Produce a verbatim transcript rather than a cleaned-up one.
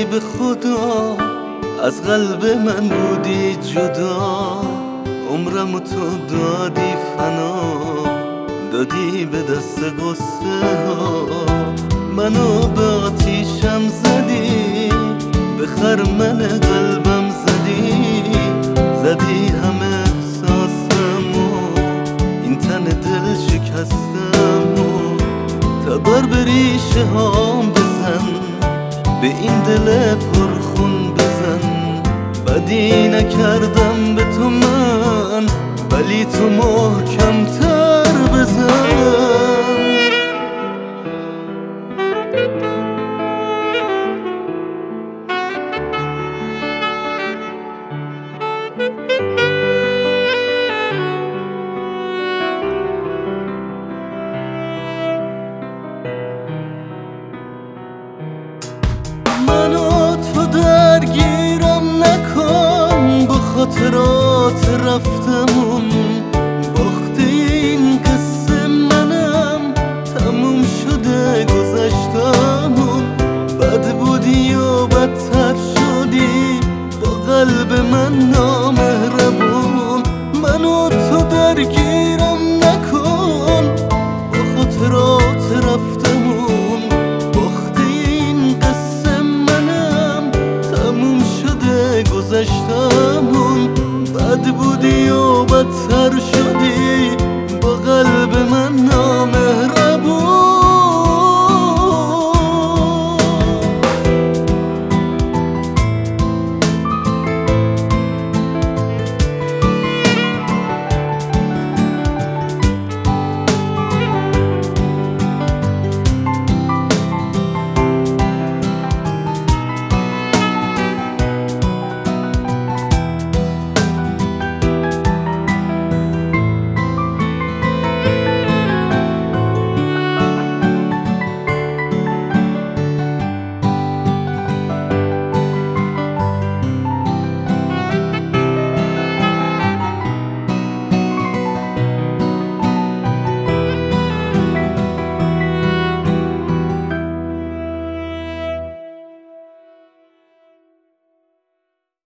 ای به خدا از قلب من بودی جدا، عمرم تو دادی فنا، دادی به دست غصه ها. منو به آتیشم زدی، به خرمن قلبم زدی، زدی همه احساسمو، این تن دل شکستمو. تبر به ریشه هام بزن، به این دل پرخون بزن. بدی نکردم به تو من، ولی تو محکم‌تر بزن. منو تو درگیرم نکن با خاطرات رفتمون، باخته این قصه منم، تموم شده گذشتمون. بد بودی و بدتر شدی، با قلب من نامهربون. منو تو درگیرم نکن با خاطرات رفتمون، باخته این قصه منم، تموم شده گذشتمون. بد بودی و